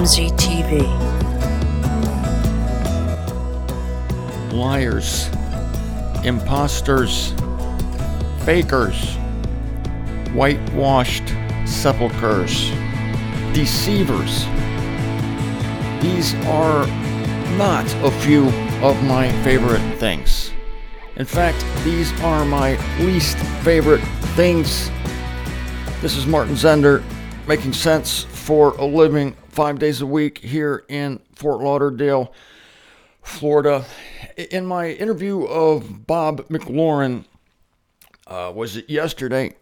MZTV. Liars, imposters, fakers, whitewashed sepulchres, deceivers. These are not a few of my favorite things. In fact, these are my least favorite things. This is Martin Zender, making sense for a living 5 days a week here in Fort Lauderdale, Florida. In my interview of Bob McLaurin, was it yesterday,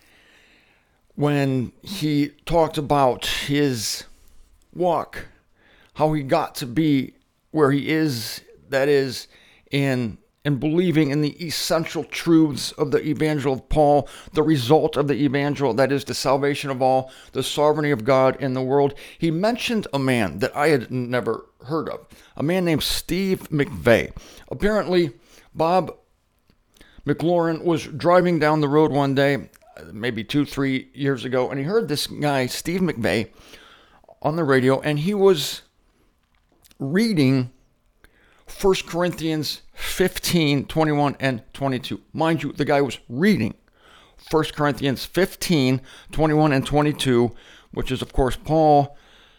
when he talked about his walk, how he got to be where he is, that is, in believing in the essential truths of the Evangel of Paul, the result of the Evangel, that is the salvation of all, the sovereignty of God in the world. He mentioned a man that I had never heard of, a man named Steve McVey. Apparently, Bob McLaurin was driving down the road one day, maybe 2-3 years ago, and he heard this guy, Steve McVey, on the radio, and he was reading 1 Corinthians 15, 21, and 22. Mind you, the guy was reading 1 Corinthians 15, 21, and 22, which is, of course, Paul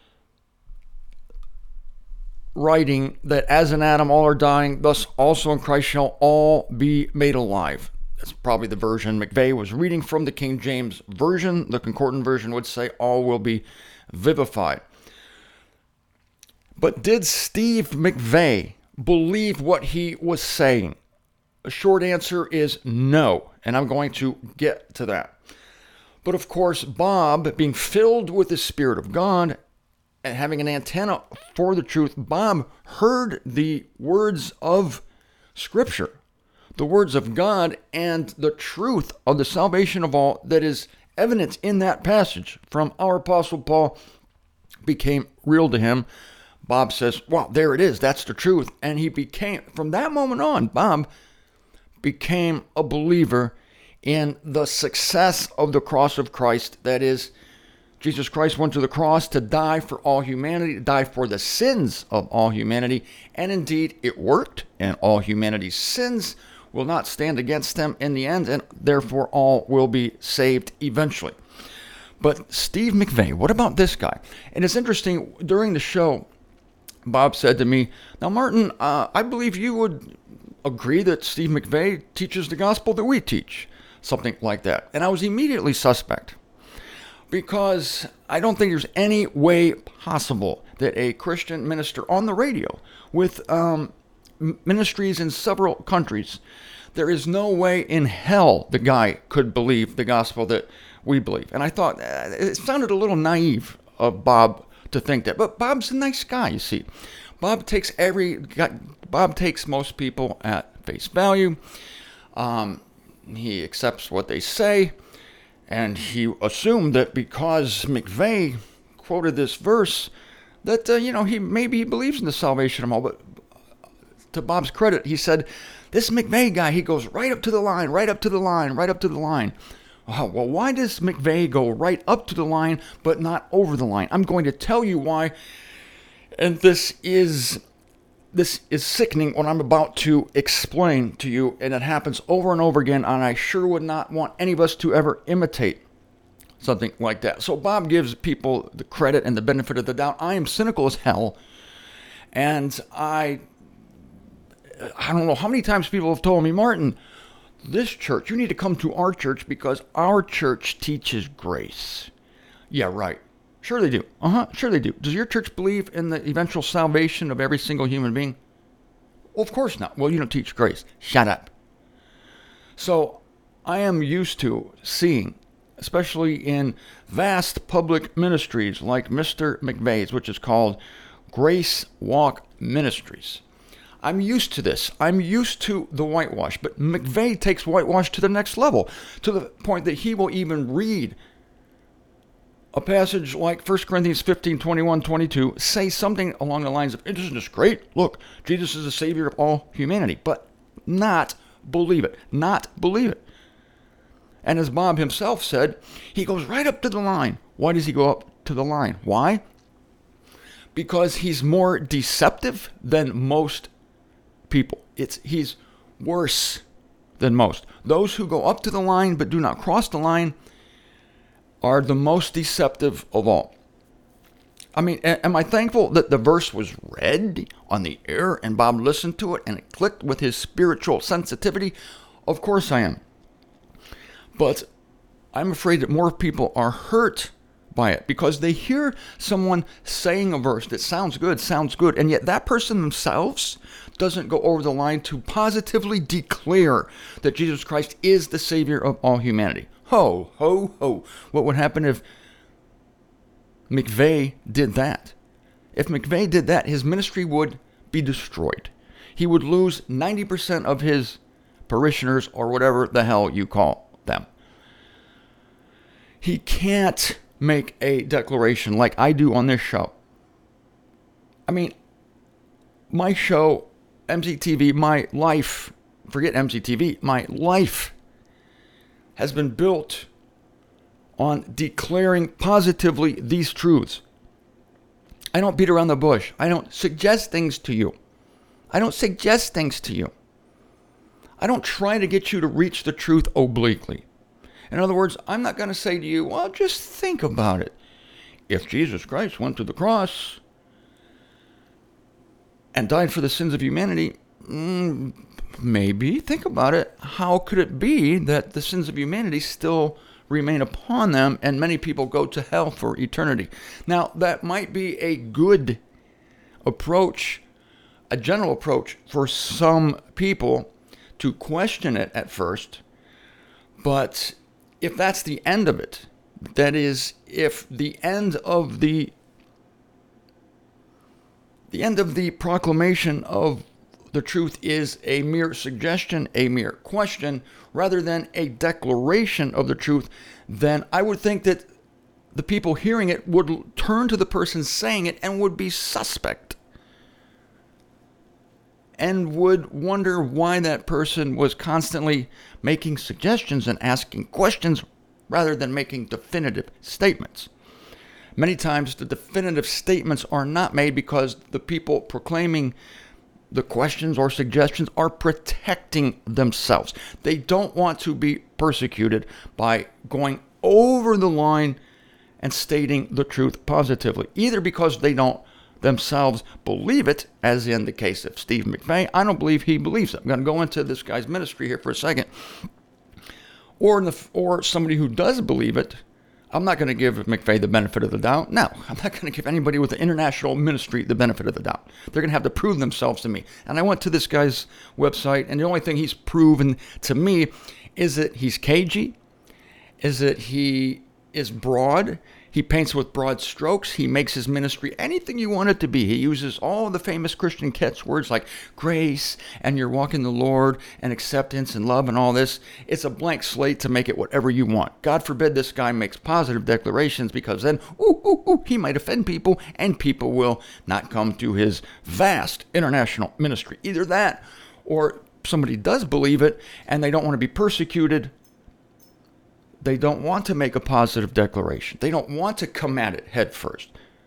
writing that as in Adam all are dying, thus also in Christ shall all be made alive. That's probably the version McVey was reading from, the King James Version. The Concordant Version would say all will be vivified. But did Steve McVey believe what he was saying? A short answer is no, and I'm going to get to that. But of course, Bob, being filled with the Spirit of God and having an antenna for the truth, Bob heard the words of Scripture, the words of God, and the truth of the salvation of all that is evident in that passage from our Apostle Paul became real to him. Bob says, well, there it is. That's the truth. And he became, from that moment on, Bob became a believer in the success of the cross of Christ. That is, Jesus Christ went to the cross to die for all humanity, to die for the sins of all humanity. And indeed, it worked, and all humanity's sins will not stand against them in the end, and therefore all will be saved eventually. But Steve McVey, what about this guy? And it's interesting, during the show, Bob said to me, now, Martin, I believe you would agree that Steve McVey teaches the gospel that we teach, something like that. And I was immediately suspect, because I don't think there's any way possible that a Christian minister on the radio with ministries in several countries, there is no way in hell the guy could believe the gospel that we believe. And I thought, it sounded a little naive of Bob to think that, but Bob's a nice guy, you see. Bob takes most people at face value. He accepts what they say, and he assumed that because McVey quoted this verse, that he believes in the salvation of all. But to Bob's credit, he said, this McVey guy, he goes right up to the line, right up to the line, right up to the line. Oh, well, why does McVey go right up to the line but not over the line? I'm going to tell you why, and this is sickening what I'm about to explain to you, and it happens over and over again, and I sure would not want any of us to ever imitate something like that. So Bob gives people the credit and the benefit of the doubt. I am cynical as hell, and I don't know how many times people have told me, Martin, this church, you need to come to our church because our church teaches grace. Yeah, right. Sure they do. Sure they do. Does your church believe in the eventual salvation of every single human being? Well, of course not. Well, you don't teach grace. Shut up. So I am used to seeing, especially in vast public ministries like Mr. McVey's, which is called Grace Walk Ministries. I'm used to this. I'm used to the whitewash. But McVey takes whitewash to the next level, to the point that he will even read a passage like 1 Corinthians 15, 21, 22, say something along the lines of, isn't this great? Look, Jesus is the Savior of all humanity. But not believe it. Not believe it. And as Bob himself said, he goes right up to the line. Why does he go up to the line? Why? because he's more deceptive than most people. He's worse than most. Those who go up to the line but do not cross the line are the most deceptive of all. I mean, am I thankful that the verse was read on the air and Bob listened to it and it clicked with his spiritual sensitivity? Of course I am. But I'm afraid that more people are hurt by it because they hear someone saying a verse that sounds good, and yet that person themselves doesn't go over the line to positively declare that Jesus Christ is the Savior of all humanity. Ho, ho, ho. What would happen if McVeigh did that? If McVeigh did that, his ministry would be destroyed. He would lose 90% of his parishioners, or whatever the hell you call them. He can't make a declaration like I do on this show. I mean, my show, MCTV, my life, forget MCTV, my life has been built on declaring positively these truths. I don't beat around the bush. I don't suggest things to you. I don't try to get you to reach the truth obliquely. In other words, I'm not going to say to you, well, just think about it. If Jesus Christ went to the cross and died for the sins of humanity, maybe, think about it. How could it be that the sins of humanity still remain upon them and many people go to hell for eternity? Now, that might be a good approach, a general approach for some people to question it at first, but if that's the end of it, that is, if the end of the proclamation of the truth is a mere suggestion, a mere question, rather than a declaration of the truth, then I would think that the people hearing it would turn to the person saying it and would be suspect, and would wonder why that person was constantly making suggestions and asking questions rather than making definitive statements. Many times the definitive statements are not made because the people proclaiming the questions or suggestions are protecting themselves. They don't want to be persecuted by going over the line and stating the truth positively, either because they don't themselves believe it, as in the case of Steve McVeigh. I don't believe he believes it. I'm going to go into this guy's ministry here for a second. Or somebody who does believe it. I'm not going to give McVeigh the benefit of the doubt. No, I'm not going to give anybody with the international ministry the benefit of the doubt. They're going to have to prove themselves to me. And I went to this guy's website, and the only thing he's proven to me is that he's cagey, is that he is broad. He paints with broad strokes. He makes his ministry anything you want it to be. He uses all the famous Christian catchwords like grace and you're walking the Lord and acceptance and love and all this. It's a blank slate to make it whatever you want. God forbid this guy makes positive declarations, because then, he might offend people and people will not come to his vast international ministry. Either that, or somebody does believe it and they don't want to be persecuted. They don't want to make a positive declaration. They don't want to come at it head first.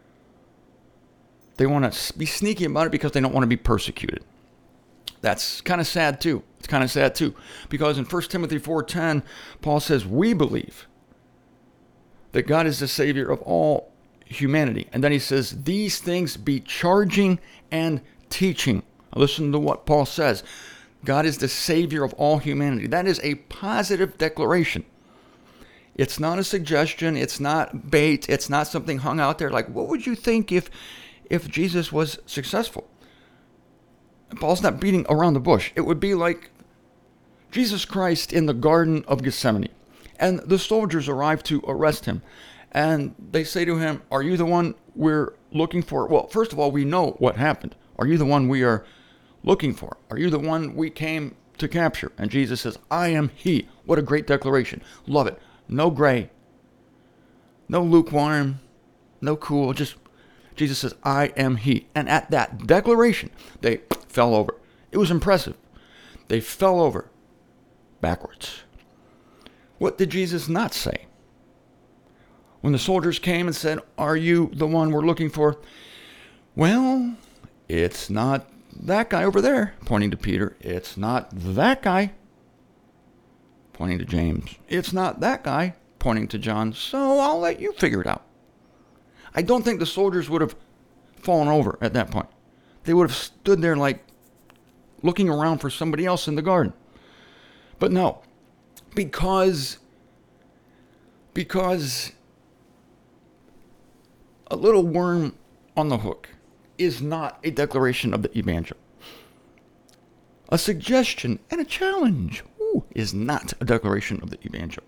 They want to be sneaky about it because they don't want to be persecuted. That's kind of sad too. It's kind of sad too. Because in 1 Timothy 4:10, Paul says, we believe that God is the Savior of all humanity. And then he says, these things be charging and teaching. Now listen to what Paul says. God is the Savior of all humanity. That is a positive declaration. It's not a suggestion. It's not bait. It's not something hung out there like, what would you think if Jesus was successful? And Paul's not beating around the bush. It would be like Jesus Christ in the Garden of Gethsemane. And the soldiers arrive to arrest him. And they say to him, are you the one we're looking for? Well, first of all, we know what happened. Are you the one we are looking for? Are you the one we came to capture? And Jesus says, I am he. What a great declaration. Love it. No gray, no lukewarm, no cool. Just Jesus says, I am he. And at that declaration, they fell over. It was impressive. They fell over backwards. What did Jesus not say? When the soldiers came and said, are you the one we're looking for? Well, it's not that guy over there, pointing to Peter. It's not that guy, pointing to James. It's not that guy, pointing to John. So I'll let you figure it out. I don't think the soldiers would have fallen over at that point. They would have stood there like looking around for somebody else in the garden. But no, because a little worm on the hook is not a declaration of the evangel. A suggestion and a challenge is not a declaration of the evangel.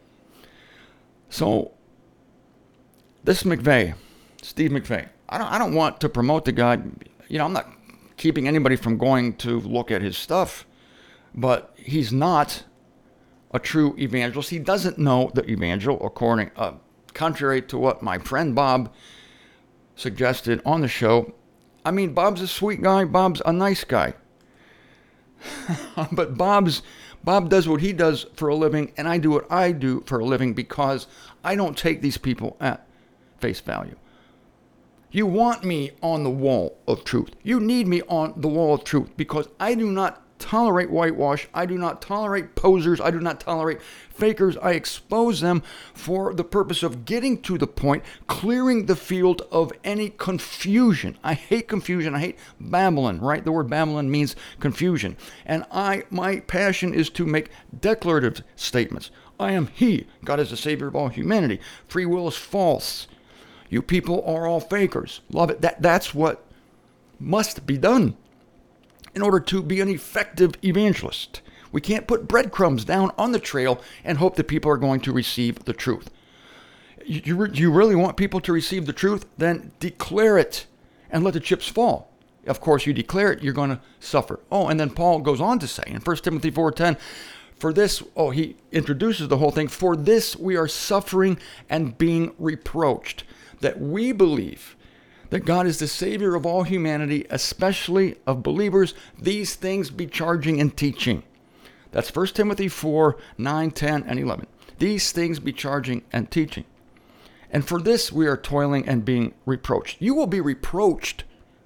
So, this McVeigh, Steve McVeigh, I don't want to promote the guy. You know, I'm not keeping anybody from going to look at his stuff, but he's not a true evangelist. He doesn't know the evangel, contrary to what my friend Bob suggested on the show. I mean, Bob's a sweet guy. Bob's a nice guy. But Bob does what he does for a living, and I do what I do for a living because I don't take these people at face value. You want me on the wall of truth. You need me on the wall of truth because I do not tolerate whitewash. I do not tolerate posers. I do not tolerate fakers. I expose them for the purpose of getting to the point, clearing the field of any confusion. I hate confusion. I hate Babylon, right? The word Babylon means confusion. And my passion is to make declarative statements. I am He. God is the Savior of all humanity. Free will is false. You people are all fakers. Love it. That's what must be done in order to be an effective evangelist. We can't put breadcrumbs down on the trail and hope that people are going to receive the truth. You really want people to receive the truth? Then declare it and let the chips fall. Of course, you declare it, you're going to suffer. Oh, and then Paul goes on to say in 1 Timothy 4:10, for this, he introduces the whole thing, for this we are suffering and being reproached, that we believe that God is the Savior of all humanity, especially of believers, these things be charging and teaching. That's 1 Timothy 4, 9, 10, and 11. These things be charging and teaching. And for this we are toiling and being reproached. You will be reproached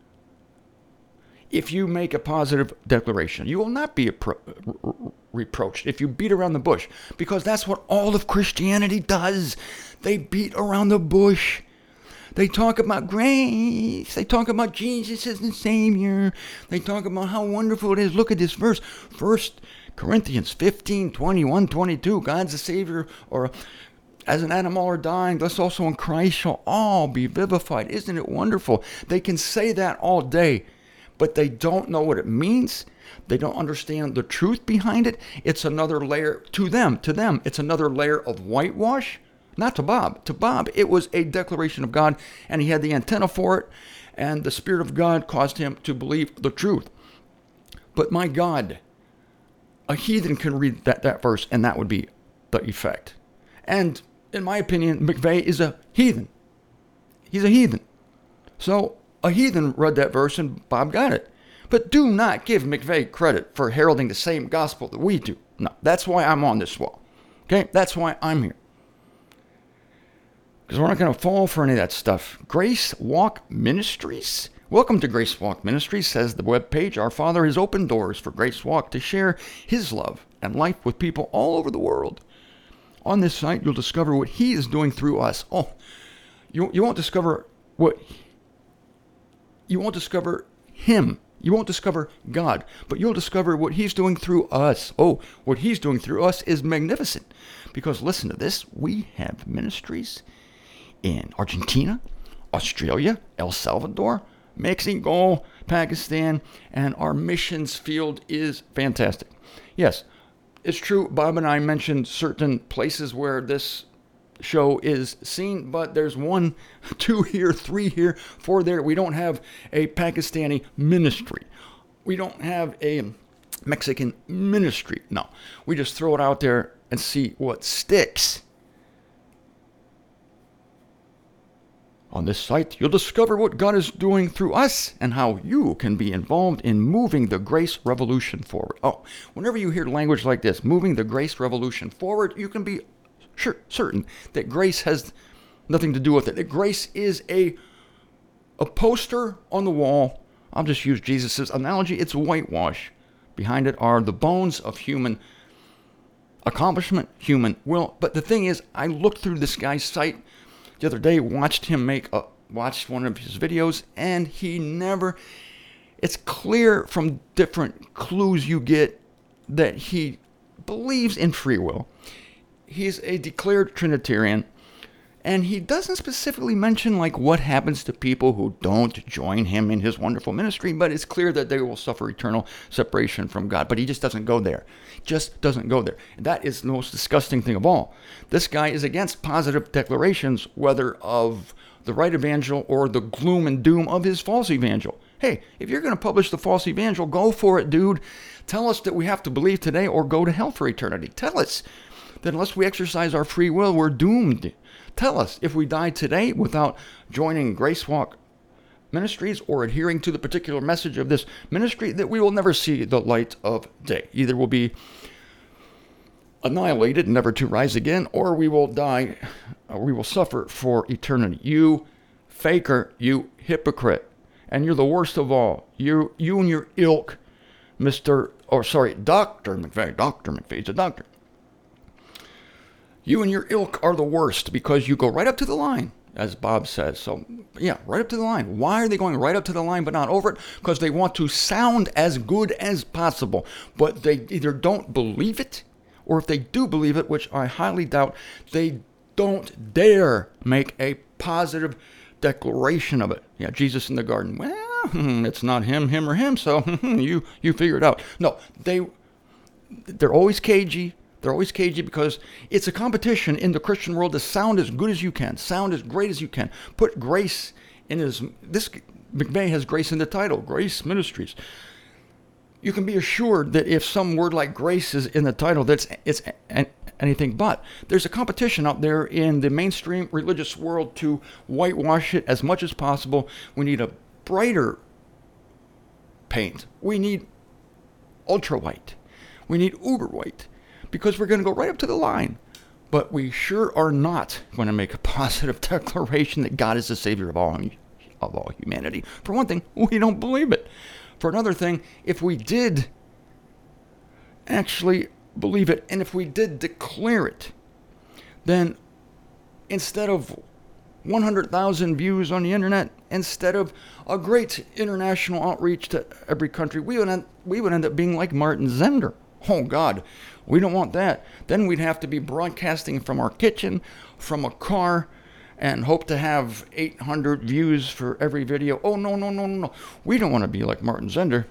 if you make a positive declaration. You will not be reproached if you beat around the bush, because that's what all of Christianity does. They beat around the bush. They talk about grace. They talk about Jesus as the Savior. They talk about how wonderful it is. Look at this verse. 1 Corinthians 15, 21, 22. God's the Savior, or as an animal are dying, thus also in Christ shall all be vivified. Isn't it wonderful? They can say that all day, but they don't know what it means. They don't understand the truth behind it. It's another layer to them. It's another layer of whitewash. Not to Bob. To Bob, it was a declaration of God, and he had the antenna for it, and the Spirit of God caused him to believe the truth. But my God, a heathen can read that verse, and that would be the effect. And in my opinion, McVeigh is a heathen. He's a heathen. So a heathen read that verse, and Bob got it. But do not give McVeigh credit for heralding the same gospel that we do. No, that's why I'm on this wall. Okay, that's why I'm here. Because we're not going to fall for any of that stuff. Grace Walk Ministries. Welcome to Grace Walk Ministries, says the webpage. Our Father has opened doors for Grace Walk to share His love and life with people all over the world. On this site, you'll discover what He is doing through us. Oh, you won't discover you won't discover Him. You won't discover God, but you'll discover what He's doing through us. Oh, what He's doing through us is magnificent. Because listen to this, we have ministries in Argentina, Australia, El Salvador, Mexico, Pakistan, and our missions field is fantastic. Yes, it's true, Bob and I mentioned certain places where this show is seen, but there's 1, 2 here, 3 here, 4 there. We don't have a Pakistani ministry. We don't have a Mexican ministry. No, we just throw it out there and see what sticks. On this site, you'll discover what God is doing through us and how you can be involved in moving the grace revolution forward. Oh, whenever you hear language like this, moving the grace revolution forward, you can be certain that grace has nothing to do with it. That grace is a a poster on the wall. I'll just use Jesus' analogy. It's whitewash. Behind it are the bones of human accomplishment, human will. But the thing is, I looked through this guy's site the other day, watched one of his videos, and he never, it's clear from different clues you get that he believes in free will. He's a declared Trinitarian, and he doesn't specifically mention like what happens to people who don't join him in his wonderful ministry, but it's clear that they will suffer eternal separation from God. But he just doesn't go there. Just doesn't go there. And that is the most disgusting thing of all. This guy is against positive declarations, whether of the right evangel or the gloom and doom of his false evangel. Hey, if you're going to publish the false evangel, go for it, dude. Tell us that we have to believe today or go to hell for eternity. Tell us that unless we exercise our free will, we're doomed. Tell us if we die today without joining Grace Walk Ministries or adhering to the particular message of this ministry, that we will never see the light of day. Either we'll be annihilated, never to rise again, or we will die, or we will suffer for eternity. You faker, you hypocrite, and you're the worst of all. You and your ilk, Dr. McVeigh. Dr. McVeigh, he's a doctor. You and your ilk are the worst because you go right up to the line, as Bob says. So, yeah, right up to the line. Why are they going right up to the line but not over it? Because they want to sound as good as possible. But they either don't believe it, or if they do believe it, which I highly doubt, they don't dare make a positive declaration of it. Yeah, Jesus in the garden. Well, it's not him or him, so you figure it out. No, they're always cagey. They're always cagey because it's a competition in the Christian world to sound as good as you can, sound as great as you can. Put grace in this McVeigh has grace in the title, Grace Ministries. You can be assured that if some word like grace is in the title, it's anything but. There's a competition out there in the mainstream religious world to whitewash it as much as possible. We need a brighter paint. We need ultra white. We need uber white. Because we're going to go right up to the line. But we sure are not going to make a positive declaration that God is the Savior of all humanity. For one thing, we don't believe it. For another thing, if we did actually believe it, and if we did declare it, then instead of 100,000 views on the internet, instead of a great international outreach to every country, we would end up being like Martin Zender. Oh, God, we don't want that. Then we'd have to be broadcasting from our kitchen, from a car, and hope to have 800 views for every video. Oh, no. We don't want to be like Martin Zender.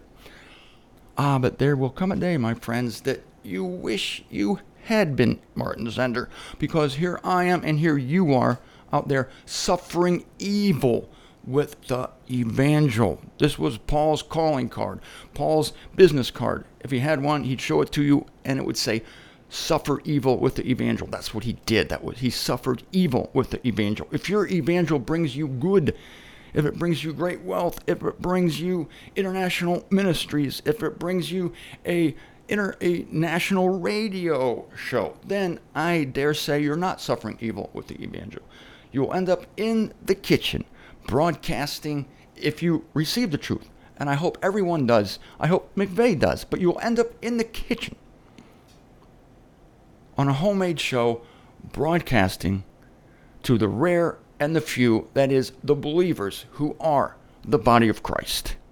But there will come a day, my friends, that you wish you had been Martin Zender, because here I am and here you are out there suffering evil with the evangel. This was Paul's calling card, Paul's business card. If he had one, he'd show it to you and it would say, suffer evil with the evangel. That's what he did. He suffered evil with the evangel. If your evangel brings you good, if it brings you great wealth, if it brings you international ministries, if it brings you a national radio show, then I dare say you're not suffering evil with the evangel. You will end up in the kitchen broadcasting if you receive the truth. And I hope everyone does. I hope McVeigh does. But you'll end up in the kitchen on a homemade show broadcasting to the rare and the few, that is, the believers who are the body of Christ.